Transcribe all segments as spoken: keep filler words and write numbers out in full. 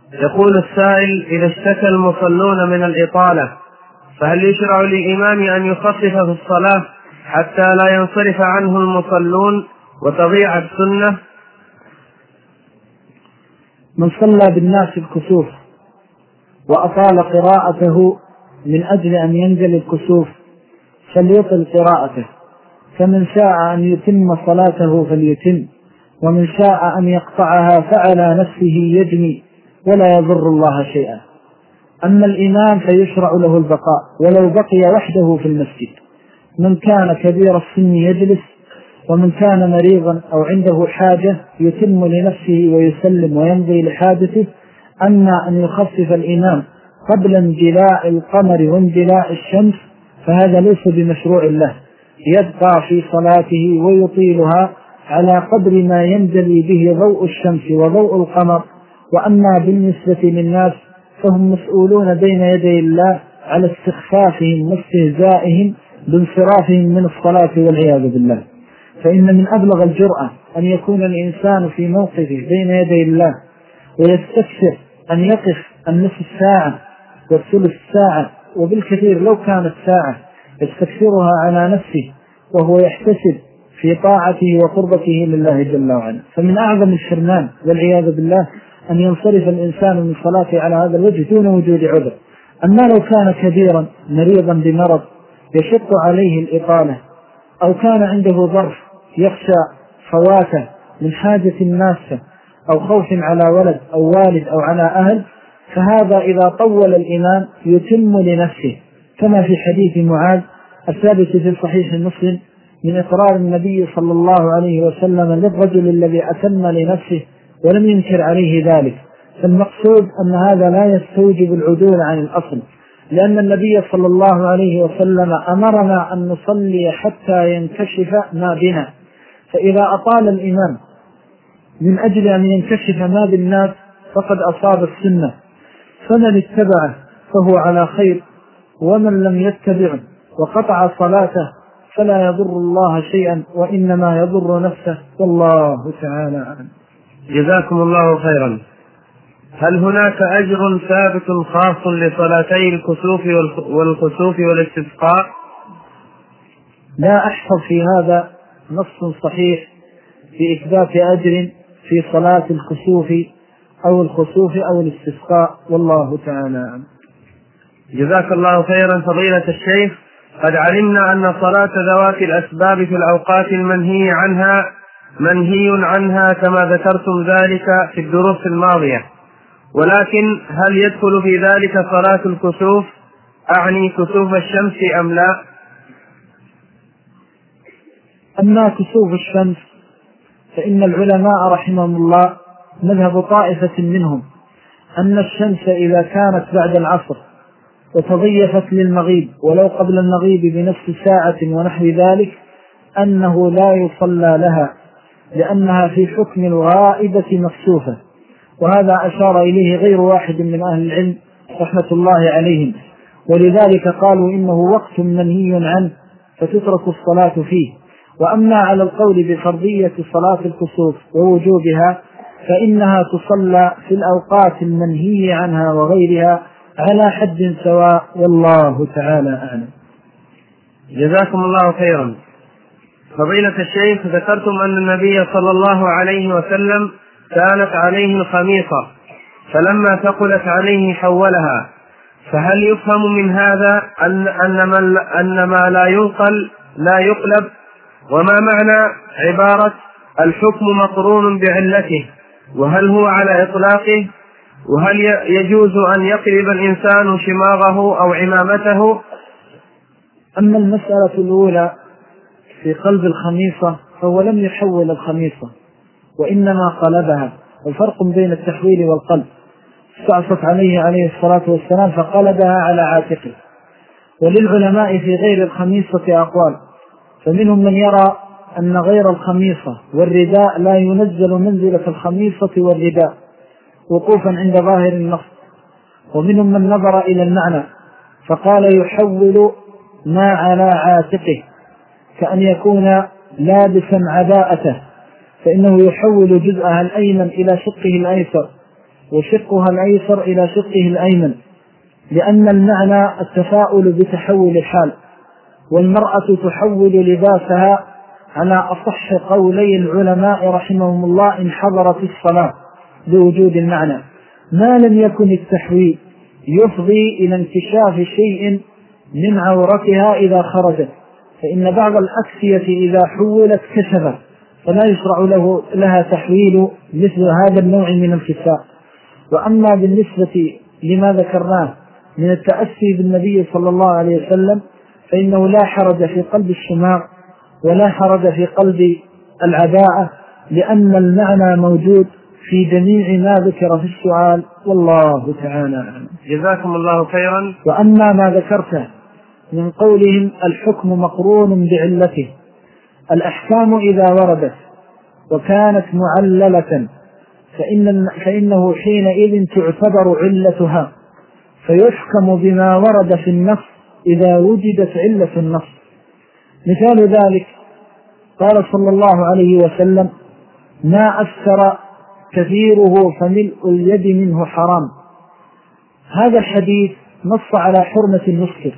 يقول السائل: إذا اشتكى المصلون من الإطالة فهل يشرع للإمام أن يخفف في الصلاة حتى لا ينصرف عنه المصلون وتضيع السنة؟ من صلى بالناس الكسوف وأطال قراءته من أجل أن ينزل الكسوف فليطل قراءته، فمن شاء أن يتم صلاته فليتم، ومن شاء أن يقطعها فعلى نفسه يجني ولا يضر الله شيئا. أما الإمام فيشرع له البقاء ولو بقي وحده في المسجد. من كان كبير السن يجلس، ومن كان مريضا أو عنده حاجة يتم لنفسه ويسلم ويمضي لحاجته. أما أن يخفف الإمام قبل انجلاء القمر وانجلاء الشمس فهذا ليس بمشروع له، يبقى في صلاته ويطيلها على قدر ما ينجلي به ضوء الشمس وضوء القمر. وأما بالنسبة للناس فهم مسؤولون بين يدي الله على استخفافهم واستهزائهم بانصرافهم من الصلاة والعياذ بالله. فإن من أبلغ الجرأة أن يكون الإنسان في موقفه بين يدي الله ويستكثر أن يقف النصف ساعة والثلث ساعة، وبالكثير لو كانت ساعة يستكثرها على نفسه وهو يحتسب في طاعته وقربته لله جل وعلا. فمن أعظم الحرمان والعياذ بالله أن ينصرف الإنسان من صلاته على هذا الوجه دون وجود عذر. أما لو كان كبيرا مريضا بمرض يشق عليه الإطالة، أو كان عنده ظرف يخشى فواته من حاجة ماسة أو خوف على ولد أو والد أو على أهل، فهذا إذا طول الإمام يتم لنفسه، كما في حديث معاذ الثابت في صحيح مسلم من إقرار النبي صلى الله عليه وسلم للرجل الذي أتم لنفسه ولم ينكر عليه ذلك. فالمقصود أن هذا لا يستوجب العدول عن الأصل، لأن النبي صلى الله عليه وسلم أمرنا أن نصلي حتى ينكشف ما بنا. فإذا أطال الإمام من أجل أن ينكشف ما بالناس فقد أصاب السنة، فمن اتبعه فهو على خير، ومن لم يتبعه وقطع صلاته فلا يضر الله شيئا وإنما يضر نفسه، والله تعالى أعلم. جزاكم الله خيرا. هل هناك أجر ثابت خاص لصلاتي الكسوف والخسوف والاستسقاء؟ لا أحفظ في هذا نص صحيح في إثبات أجر في صلاة الكسوف أو الخسوف أو الاستسقاء، والله تعالى أعلم. جزاك الله خيرا فضيلة الشيخ. قد علمنا أن صلاة ذوات الأسباب في الأوقات المنهي عنها منهي عنها كما ذكرتم ذلك في الدروس الماضية، ولكن هل يدخل في ذلك صلاة الكسوف، أعني كسوف الشمس أم لا؟ أما كسوف الشمس فإن العلماء رحمهم الله مذهب طائفة منهم أن الشمس إذا كانت بعد العصر وتضيفت للمغيب ولو قبل المغيب بنفس ساعة ونحو ذلك أنه لا يصلى لها، لأنها في حكم الغائبة مكسوفة. وهذا أشار إليه غير واحد من أهل العلم رحمة الله عليهم، ولذلك قالوا إنه وقت منهي عنه فتترك الصلاة فيه. وأما على القول بفرضية صلاة الكسوف ووجوبها فإنها تصلى في الأوقات المنهي عنها وغيرها على حد سواء، والله تعالى أعلم. جزاكم الله خيرا. فضيلة الشيخ، ذكرتم أن النبي صلى الله عليه وسلم كانت عليه الخميصة فلما ثقلت عليه حولها، فهل يفهم من هذا أن, أن ما لا ينقل لا يقلب؟ وما معنى عبارة الحكم مقرون بعلته؟ وهل هو على إطلاقه؟ وهل يجوز أن يقلب الإنسان شماغه أو عمامته؟ أما المسألة الأولى في قلب الخميصة فهو لم يحول الخميصة وإنما قلبها، والفرق بين التحويل والقلب. استعصت عليه عليه الصلاة والسلام فقلبها على عاتقه. وللعلماء في غير الخميصة أقوال، فمنهم من يرى أن غير الخميصة والرداء لا ينزل منزلة الخميصة والرداء وقوفا عند ظاهر النص، ومنهم من نظر إلى المعنى فقال يحول ما على عاتقه كأن يكون لابسا عباءته، فإنه يحول جزءها الأيمن إلى شقه الأيسر وشقها الأيسر إلى شقه الأيمن، لأن المعنى التفاؤل بتحول الحال، والمرأة تحول لباسها على أصح قولي العلماء رحمهم الله إن حضرت الصلاة بوجود المعنى، ما لم يكن التحويل يفضي إلى انكشاف شيء من عورتها إذا خرجت، فإن بعض الأكسية إذا حولت كشفت، فلا يشرع له لها تحويل مثل هذا النوع من الكساء. وأما بالنسبة لما ذكرناه من التأسي بالنبي صلى الله عليه وسلم فإنه لا حرج في قلب الشماغ ولا حرج في قلب العباءة، لأن المعنى موجود في جميع ما ذكر في السؤال، والله تعالى أعلم. جزاكم الله خيرا. وأما ما ذكرته من قولهم الحكم مقرون بعلته، الأحكام إذا وردت وكانت معللة فإن فإنه حينئذ تعتبر علتها، فيحكم بما ورد في النص إذا وجدت علة النص. مثال ذلك قال صلى الله عليه وسلم: ما أسكر كثيره فملء اليد منه حرام. هذا الحديث نص على حرمة المسكر،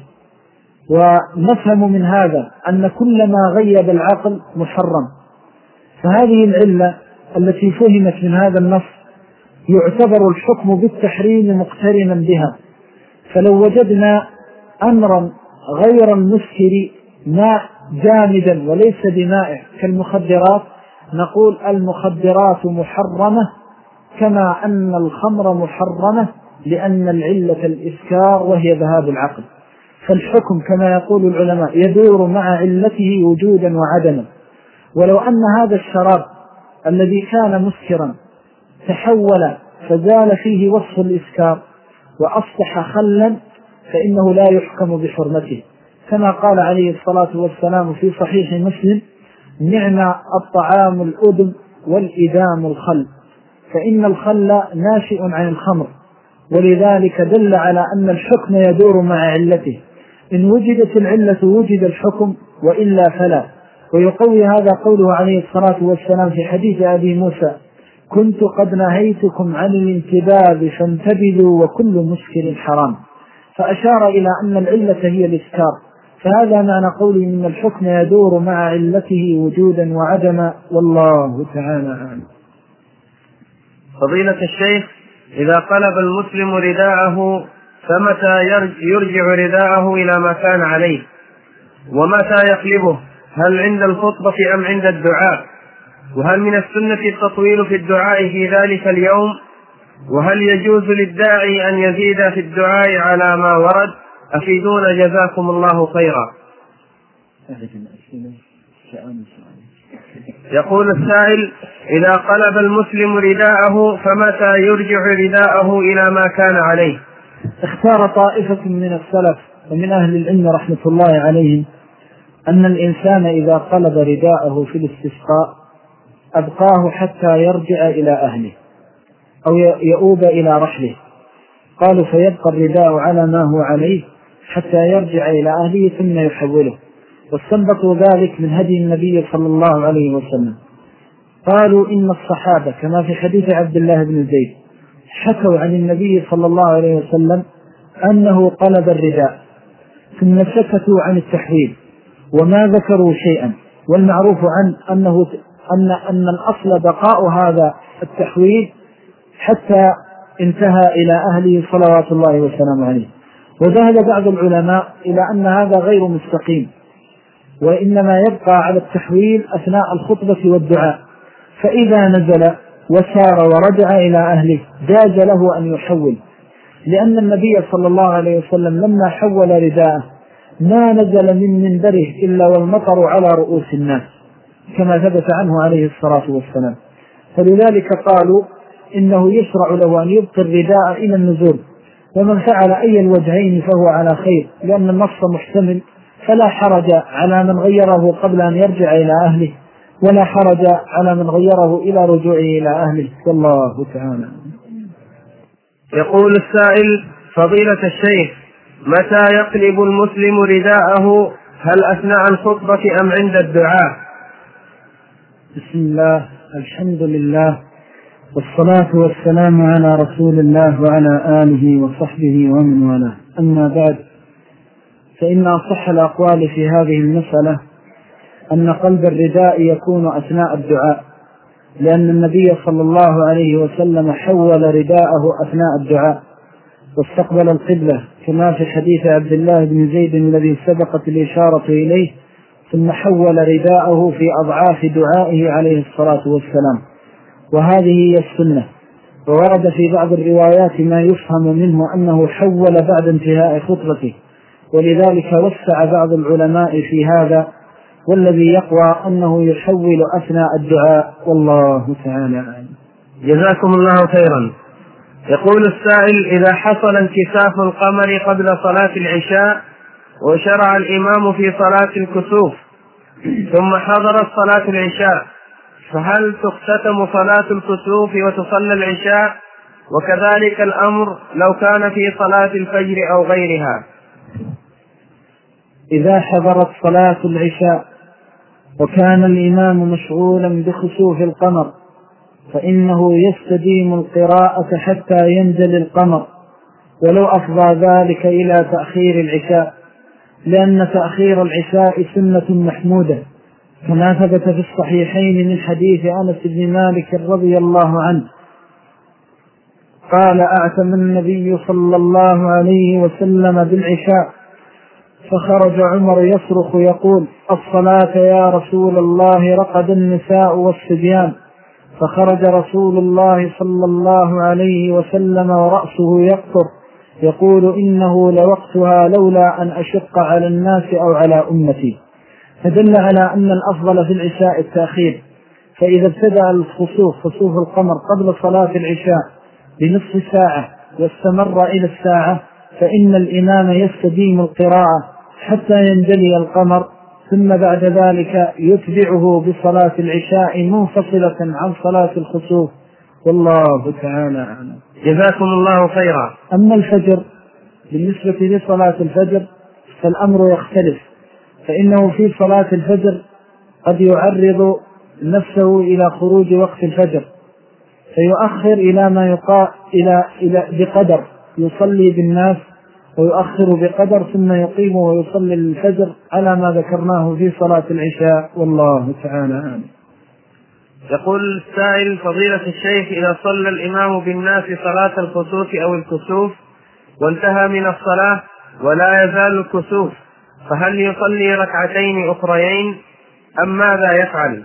ونفهم من هذا أن كل ما غيب العقل محرم، فهذه العلة التي فهمت من هذا النص يعتبر الحكم بالتحريم مقترنا بها. فلو وجدنا أمرا غير المسكر ماء جامدا وليس بمائع كالمخدرات نقول المخدرات محرمة كما أن الخمر محرمة، لأن العلة الإسكار وهي ذهاب العقل. فالحكم كما يقول العلماء يدور مع علته وجودا وعدما. ولو أن هذا الشراب الذي كان مسكرا تحول فزال فيه وصف الإسكار وأصبح خلا فإنه لا يحكم بحرمته، كما قال عليه الصلاة والسلام في صحيح مسلم: نعم الطعام الأدم والإدام الخل، فإن الخل ناشئ عن الخمر، ولذلك دل على أن الحكم يدور مع علته، إن وجدت العلة وجد الحكم وإلا فلا. ويقوي هذا قوله عليه الصلاة والسلام في حديث أبي موسى: كنت قد نهيتكم عن الانتباذ فانتبذوا وكل مسكر حرام، فأشار إلى أن العلة هي الإسكار. فهذا معنى قوله من الحكم يدور مع علته وجودا وعدما، والله تعالى أعلم. فضيلة الشيخ، إذا قلب المسلم رداءه فمتى يرجع رداءه إلى ما كان عليه، ومتى يقلبه؟ هل عند الخطبة أم عند الدعاء؟ وهل من السنة التطويل في الدعاء في ذلك اليوم؟ وهل يجوز للداعي أن يزيد في الدعاء على ما ورد؟ أفيدونا جزاكم الله خيرا. يقول السائل: إذا قلب المسلم رداءه فمتى يرجع رداءه إلى ما كان عليه؟ اختار طائفة من السلف ومن أهل العلم رحمة الله عليهم أن الإنسان إذا قلب رداءه في الاستسقاء أبقاه حتى يرجع إلى أهله أو يؤوب إلى رحله. قالوا فيبقى الرداء على ما هو عليه حتى يرجع إلى أهله ثم يحوله، واستنبطوا ذلك من هدي النبي صلى الله عليه وسلم. قالوا إن الصحابة كما في حديث عبد الله بن زيد حكوا عن النبي صلى الله عليه وسلم أنه قلب الرداء ثم سكتوا عن التحويل وما ذكروا شيئا، والمعروف عن أنه أن أن الأصل بقاء هذا التحويل حتى انتهى إلى أهله صلوات الله وسلامه عليه. وذهب بعض العلماء إلى أن هذا غير مستقيم، وإنما يبقى على التحويل أثناء الخطبة والدعاء، فإذا نزل وسار ورجع إلى أهله جاز له أن يحول، لأن النبي صلى الله عليه وسلم لما حول رداءه ما نزل من منبره إلا والمطر على رؤوس الناس كما ثبت عنه عليه الصلاة والسلام. فلذلك قالوا إنه يشرع له أن يبقي الرداء إلى النزول، ومن فعل أي الوجهين فهو على خير، لأن النص محتمل، فلا حرج على من غيره قبل أن يرجع إلى أهله، ولا حرج على من غيره إلى رجوعه إلى أهله، والله تعالى. يقول السائل: فضيلة الشيخ، متى يقلب المسلم رداءه؟ هل أثناء الخطبة أم عند الدعاء؟ بسم الله، الحمد لله، والصلاة والسلام على رسول الله وعلى آله وصحبه ومن والاه. أما بعد، فإن أصح الأقوال في هذه المسألة أن قلب الرداء يكون أثناء الدعاء، لأن النبي صلى الله عليه وسلم حول رداءه أثناء الدعاء واستقبل القبلة كما في حديث عبد الله بن زيد الذي سبقت الإشارة إليه، ثم حول رداءه في أضعاف دعائه عليه الصلاة والسلام، وهذه هي السنة. وورد في بعض الروايات ما يفهم منه أنه حول بعد انتهاء خطبته، ولذلك وسع بعض العلماء في هذا، والذي يقوى أنه يحول أثناء الدعاء، والله تعالى أعلم. جزاكم الله خيرا. يقول السائل: إذا حصل انكساف القمر قبل صلاة العشاء وشرع الإمام في صلاة الكسوف ثم حضرت صلاة العشاء، فهل تختتم صلاة الكسوف وتصلى العشاء؟ وكذلك الأمر لو كان في صلاة الفجر أو غيرها. إذا حضرت صلاة العشاء وكان الإمام مشغولا بخسوف القمر فإنه يستديم القراءة حتى ينزل القمر، ولو أفضى ذلك إلى تأخير العشاء، لأن تأخير العشاء سنة محمودة، كما ثبت في الصحيحين من حديث أنس بن مالك رضي الله عنه قال: أعتم النبي صلى الله عليه وسلم بالعشاء، فخرج عمر يصرخ يقول: الصلاة يا رسول الله، رقد النساء والصبيان. فخرج رسول الله صلى الله عليه وسلم ورأسه يقطر يقول: إنه لوقتها لولا أن أشق على الناس أو على أمتي. فدل على أن الأفضل في العشاء التأخير، فإذا ابتدأ الخسوف خسوف القمر قبل صلاة العشاء بنصف ساعة واستمر إلى الساعة، فإن الإمام يستديم القراءة حتى ينجلي القمر، ثم بعد ذلك يتبعه بصلاة العشاء منفصلة عن صلاة الخسوف، والله تعالى أعلم. جزاكم الله خيرا. أما الفجر، بالنسبة لصلاة الفجر فالأمر يختلف، فإنه في صلاة الفجر قد يعرض نفسه إلى خروج وقت الفجر فيؤخر إلى ما يقال إلى إلى بقدر يصلي بالناس، ويؤخر بقدر ثم يقيم ويصلي الفجر على ما ذكرناه في صلاة العشاء، والله تعالى أعلم. يقول السائل: فضيلة الشيخ، إذا صلى الإمام بالناس صلاة الخسوف أو الكسوف وانتهى من الصلاة ولا يزال الكسوف، فهل يصلي ركعتين أخريين أم ماذا يفعل؟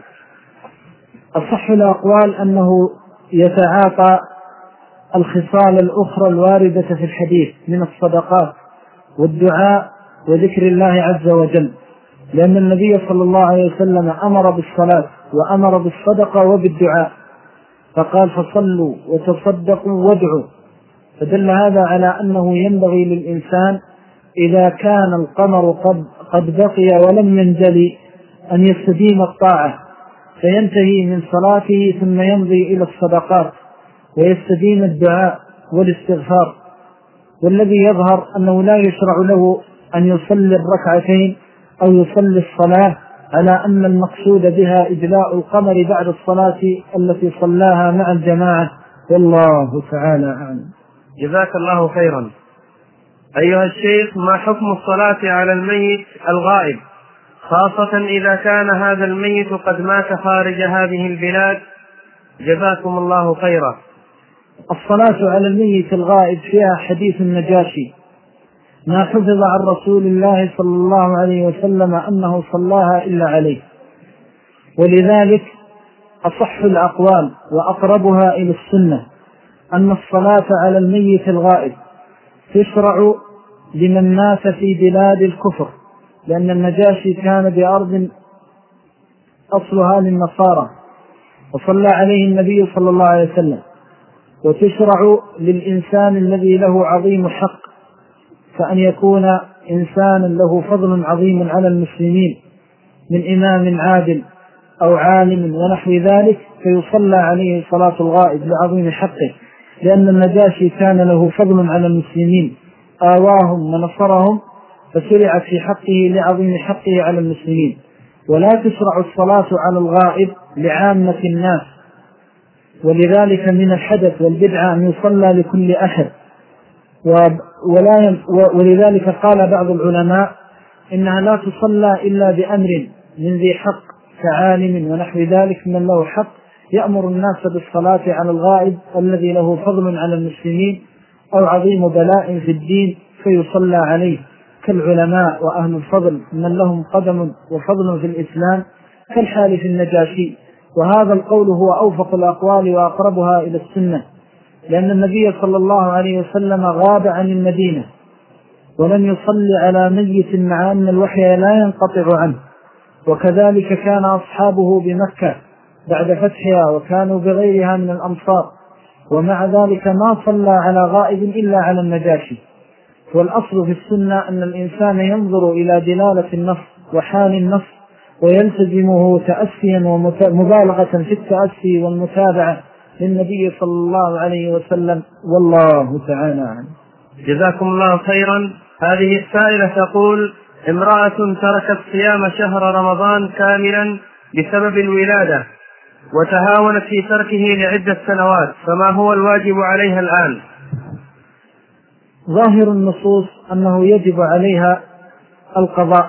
أصح الأقوال أنه يتعاطى الخصال الأخرى الواردة في الحديث من الصدقات والدعاء وذكر الله عز وجل، لأن النبي صلى الله عليه وسلم أمر بالصلاة وأمر بالصدقة وبالدعاء، فقال: فصلوا وتصدقوا وادعوا. فدل هذا على أنه ينبغي للإنسان إذا كان القمر قد, قد بقي ولم ينجلي أن يستديم الطاعة، فينتهي من صلاته ثم يمضي إلى الصدقات ويستديم الدعاء والاستغفار. والذي يظهر أنه لا يشرع له أن يصلي الركعتين أو يصلي الصلاة، على أن المقصود بها إجلاء القمر بعد الصلاة التي صلاها مع الجماعة، والله تعالى أعلم. جزاك الله خيرا. أيها الشيخ، ما حكم الصلاة على الميت الغائب، خاصة إذا كان هذا الميت قد مات خارج هذه البلاد؟ جزاكم الله خيرا. الصلاة على الميت الغائب فيها حديث النجاشي، ما حفظ عن رسول الله صلى الله عليه وسلم أنه صلاها إلا عليه، ولذلك أصح الأقوال وأقربها إلى السنة أن الصلاة على الميت الغائب تشرع لمن مات في بلاد الكفر، لأن النجاشي كان بأرض أصلها للنصارى وصلى عليه النبي صلى الله عليه وسلم، وتشرع للإنسان الذي له عظيم حق، فأن يكون إنسانا له فضل عظيم على المسلمين من إمام عادل أو عالم ونحو ذلك، فيصلى عليه صلاة الغائب لعظيم حقه، لأن النجاشي كان له فضل على المسلمين، آواهم ونصرهم، فشرعت في حقه لعظيم حقه على المسلمين. ولا تشرع الصلاة على الغائب لعامة الناس، ولذلك من الحدث والبدعة أن يصلى لكل أحد، ولا ولذلك قال بعض العلماء إنها لا تصلى إلا بأمر من ذي حق كعالم ونحو ذلك من له حق يأمر الناس بالصلاة على الغائب الذي له فضل على المسلمين أو عظيم بلاء في الدين فيصلى عليه، كالعلماء وأهل الفضل من لهم قدم وفضل في الإسلام كالحال في النجاشي. وهذا القول هو أوفق الأقوال وأقربها إلى السنة، لأن النبي صلى الله عليه وسلم غاب عن المدينة ولم يصلي على ميت مع أن الوحي لا ينقطع عنه، وكذلك كان أصحابه بمكة بعد فتحها وكانوا بغيرها من الأمصار، ومع ذلك ما صلى على غائب إلا على النجاشي. والأصل في السنة أن الإنسان ينظر إلى دلالة النص وحال النص ويلتزمه تأسيا ومبالغة في التأسي والمتابعة للنبي صلى الله عليه وسلم، والله تعالى عنه. جزاكم الله خيرا. هذه السائلة تقول: امرأة تركت صيام شهر رمضان كاملا بسبب الولادة وتهاونت في تركه لعدة سنوات، فما هو الواجب عليها الآن؟ ظاهر النصوص أنه يجب عليها القضاء،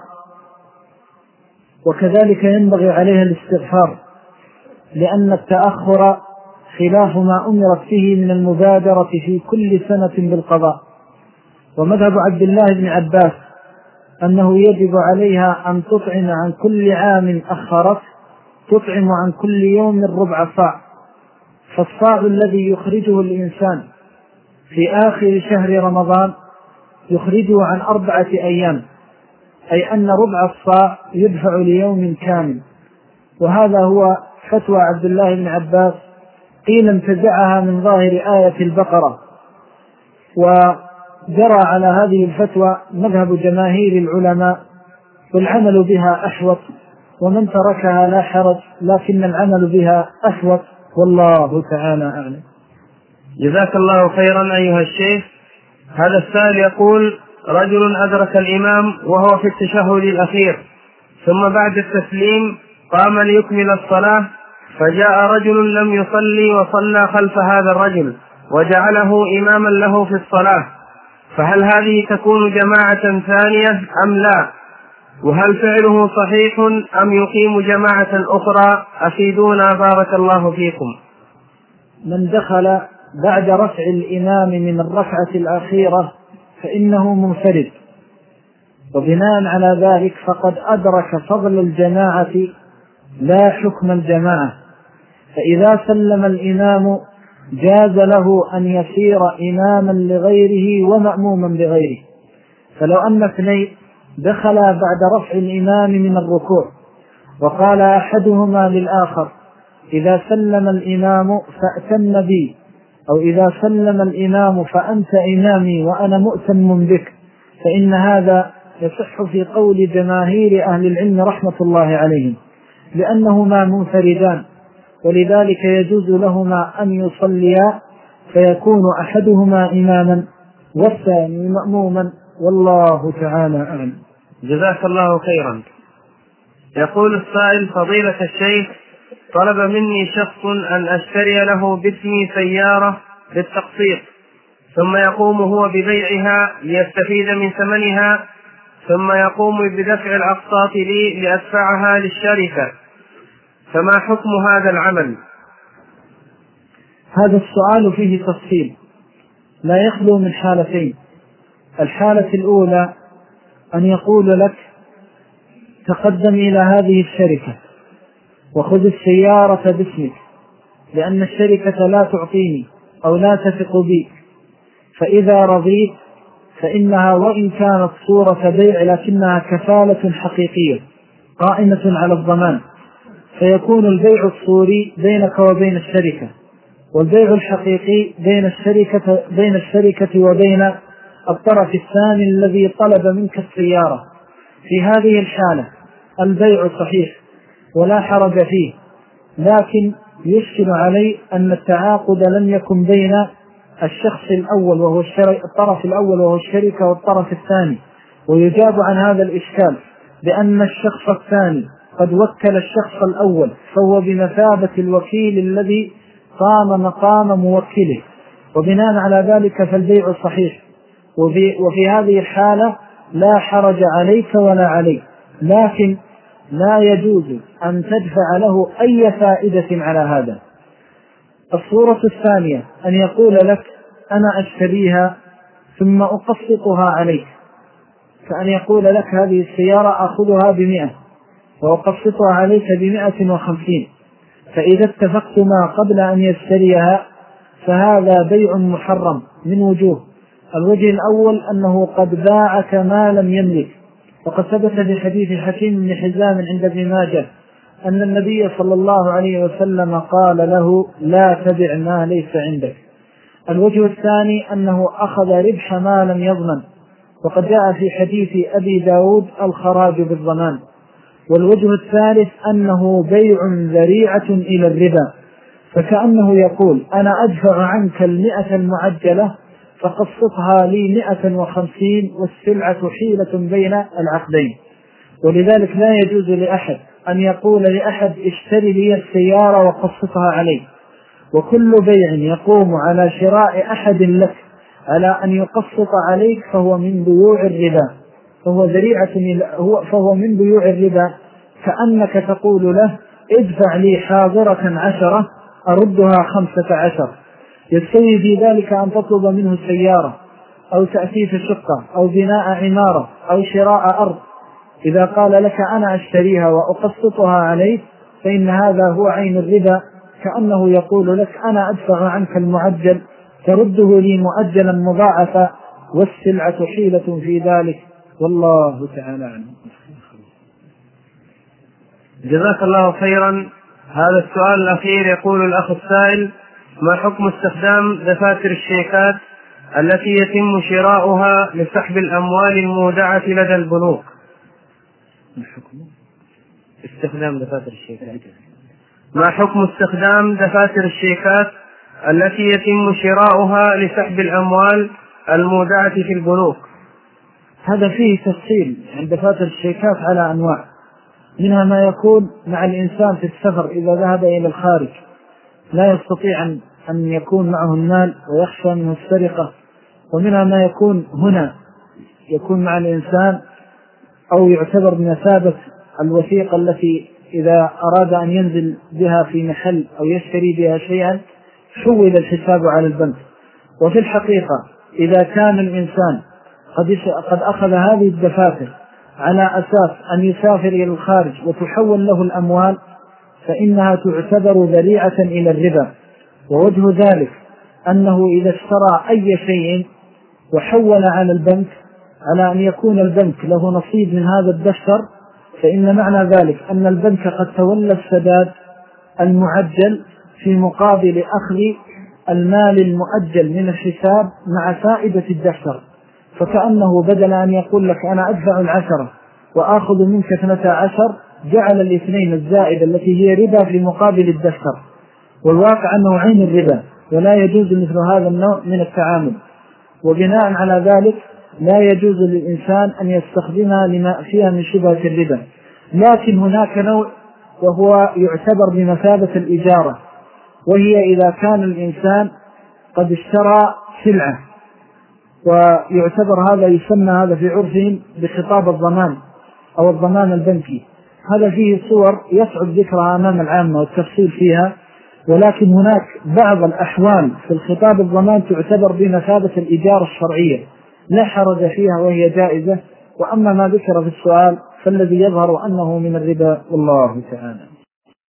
وكذلك ينبغي عليها الاستغفار، لأن التأخر خلاف ما أمرت فيه من المبادرة في كل سنة بالقضاء. ومذهب عبد الله بن عباس أنه يجب عليها أن تطعم عن كل عام أخرت تطعم عن كل يوم ربع صاع، فالصاع الذي يخرجه الإنسان في آخر شهر رمضان يخرجه عن أربعة أيام، أي أن ربع الصاع يدفع ليوم كامل. وهذا هو فتوى عبد الله بن عباس، قيل انتزعها من ظاهر آية البقرة، وجرى على هذه الفتوى مذهب جماهير العلماء، والعمل بها أحوط، ومن تركها لا حرج، لكن العمل بها أحوط، والله تعالى أعلم. جزاك الله خيرا أيها الشيخ. هذا السائل يقول: رجل أدرك الإمام وهو في التشهد الأخير، ثم بعد التسليم قام ليكمل الصلاة، فجاء رجل لم يصلي وصلى خلف هذا الرجل وجعله إماما له في الصلاة، فهل هذه تكون جماعة ثانية أم لا؟ وهل فعله صحيح أم يقيم جماعة أخرى؟ أفيدونا بارك الله فيكم. من دخل بعد رفع الإمام من الركعة الأخيرة فإنه منفرد، وبناء على ذلك فقد أدرك فضل الجماعة لا حكم الجماعة. فإذا سلم الإمام جاز له أن يصير إماما لغيره ومأموما بغيره. فلو أن اثنين دخلا بعد رفع الإمام من الركوع وقال أحدهما للآخر: إذا سلم الإمام فأتم بي، أو إذا سلم الإمام فأنت إمامي وأنا مؤتم بك، فإن هذا يصح في قول جماهير أهل العلم رحمة الله عليهم، لأنهما منفردان، ولذلك يجوز لهما أن يصليا فيكون أحدهما إماما والثاني مأموما، والله تعالى أعلم. جزاك الله خيرا. يقول السائل: فضيلة الشيخ، طلب مني شخص أن أشتري له باسمي سيارة للتقسيط، ثم يقوم هو ببيعها ليستفيد من ثمنها، ثم يقوم بدفع الأقساط لي لأدفعها للشركة، فما حكم هذا العمل؟ هذا السؤال فيه تفصيل، لا يخلو من حالتين. الحالة الأولى أن يقول لك: تقدم إلى هذه الشركة وخذ السيارة باسمك، لأن الشركة لا تعطيني أو لا تثق بي، فإذا رضيت فإنها وإن كانت صورة بيع لكنها كفالة حقيقية قائمة على الضمان، فيكون البيع الصوري بينك وبين الشركة، والبيع الحقيقي بين الشركة, بين الشركة وبين الطرف الثاني الذي طلب منك السيارة. في هذه الحالة البيع صحيح ولا حرج فيه، لكن يشكل علي أن التعاقد لم يكن بين الشخص الأول وهو الطرف الأول وهو الشركة والطرف الثاني، ويجاب عن هذا الإشكال بأن الشخص الثاني قد وكل الشخص الأول، فهو بمثابة الوكيل الذي قام مقام موكله، وبناء على ذلك فالبيع صحيح. وفي, وفي هذه الحالة لا حرج عليك ولا عليك، لكن لا يجوز أن تدفع له أي فائدة على هذا. الصورة الثانية أن يقول لك أنا أشتريها ثم أقسطها عليك، فأن يقول لك هذه السيارة أخذها بمئة وأقسطها عليك بمئة وخمسين، فإذا اتفقتما قبل أن يشتريها فهذا بيع محرم من وجوه. الوجه الأول أنه قد باعك ما لم يملك، وقد ثبت في حديث حكيم بن حزام عند ابن ماجه أن النبي صلى الله عليه وسلم قال له لا تبع ما ليس عندك. الوجه الثاني أنه أخذ ربح ما لم يضمن، وقد جاء في حديث أبي داود الخراج بالضمان. والوجه الثالث أنه بيع ذريعة إلى الربا، فكأنه يقول أنا أدفع عنك المئة المعجلة فقسطها لي مئة وخمسين والسلعة حيلة بين العقدين. ولذلك لا يجوز لأحد أن يقول لأحد اشتري لي السيارة وقسطها عليه. وكل بيع يقوم على شراء أحد لك على أن يقسط عليك فهو من بيوع الربا، فهو ذريعة فهو من بيوع الربا، كأنك تقول له ادفع لي حاضرة عشرة أردها خمسة عشر. يستوي في ذلك أن تطلب منه سيارة أو تأسيس شقة أو بناء عمارة أو شراء أرض. إذا قال لك أنا أشتريها وأقسطها عليك فإن هذا هو عين الربا، كأنه يقول لك أنا أدفع عنك المعجل ترده لي مؤجلا مضاعفا والسلعة حيلة في ذلك، والله تعالى عنه. جزاك الله خيرا. هذا السؤال الأخير يقول الأخ السائل: ما حكم استخدام دفاتر الشيكات التي يتم شراؤها لسحب الأموال المودعة لدى البنوك؟ استخدام دفاتر الشيكات ما حكم استخدام دفاتر الشيكات التي يتم شراؤها لسحب الأموال المودعة في البنوك؟ هذا فيه تفصيل عند دفاتر الشيكات على أنواع، منها ما يكون مع الإنسان في السفر إذا ذهب إلى الخارج لا يستطيع أن يكون معه المال ويخشى منه السرقة، ومنها ما يكون هنا يكون مع الإنسان أو يعتبر بمثابة الوثيقة التي إذا أراد أن ينزل بها في محل أو يشتري بها شيئا حول الحساب على البنك. وفي الحقيقة إذا كان الإنسان قد أخذ هذه الدفاتر على أساس أن يسافر إلى الخارج وتحول له الأموال فإنها تعتبر ذريعة إلى الربا. ووجه ذلك أنه إذا اشترى أي شيء وحول على البنك على أن يكون البنك له نصيب من هذا الدفتر، فإن معنى ذلك أن البنك قد تولى السداد المعجل في مقابل أخذ المال المؤجل من الحساب مع فائدة الدفتر. فكأنه بدل أن يقول لك أنا أدفع العشرة وآخذ منك اثنتا عشر جعل الاثنين الزائدة التي هي ربا في مقابل الدفتر، والواقع أنه عين الربا ولا يجوز مثل هذا النوع من التعامل. وبناء على ذلك لا يجوز للإنسان أن يستخدمها لما فيها من شبهة الربا. لكن هناك نوع وهو يعتبر بمثابة الإجارة، وهي إذا كان الإنسان قد اشترى سلعة ويعتبر هذا يسمى هذا في عرفهم بخطاب الضمان أو الضمان البنكي. هذا فيه صور يصعب ذكرها أمام العامة والتفصيل فيها، ولكن هناك بعض الأحوال في الخطاب الضمان تعتبر بمثابة الإجارة الشرعية لا حرج فيها وهي جائزة. وأما ما ذكر في السؤال فالذي يظهر أنه من الربا والله تعالى.